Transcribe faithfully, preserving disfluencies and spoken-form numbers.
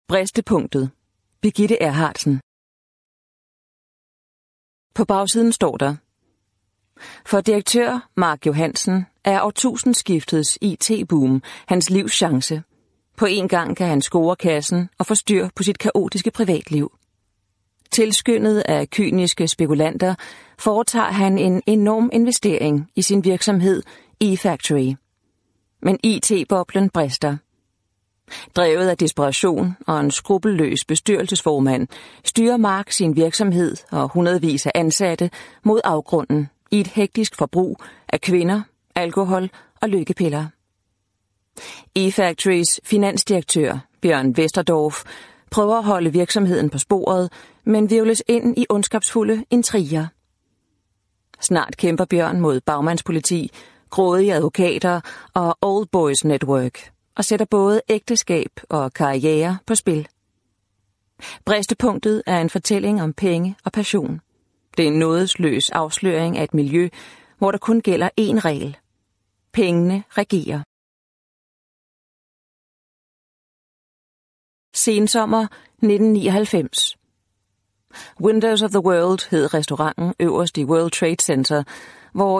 Bristepunktet. Birgitte Erhardsen. På bagsiden står der: For direktør Mark Johansen er årtusindskiftets I T-boom hans livs chance. På en gang kan han score kassen og få styr på sit kaotiske privatliv. Tilskyndet af kyniske spekulanter foretager han en enorm investering i sin virksomhed eFactory. Men I T-boblen brister. Drevet af desperation og en skrupelløs bestyrelsesformand styrer Mark sin virksomhed og hundredvis af ansatte mod afgrunden i et hektisk forbrug af kvinder, alkohol og lykkepiller. eFactorys finansdirektør, Bjørn Westerdorf, prøver at holde virksomheden på sporet, men hvirvles ind i ondskabsfulde intriger. Snart kæmper Bjørn mod bagmandspoliti, grådige advokater og Old Boys Network, og sætter både ægteskab og karriere på spil. Bristepunktet er en fortælling om penge og passion. Det er en nådesløs afsløring af et miljø, hvor der kun gælder én regel. Pengene regerer. Sensommer nitten nioghalvfems. Windows of the World hed restauranten øverst i World Trade Center, hvor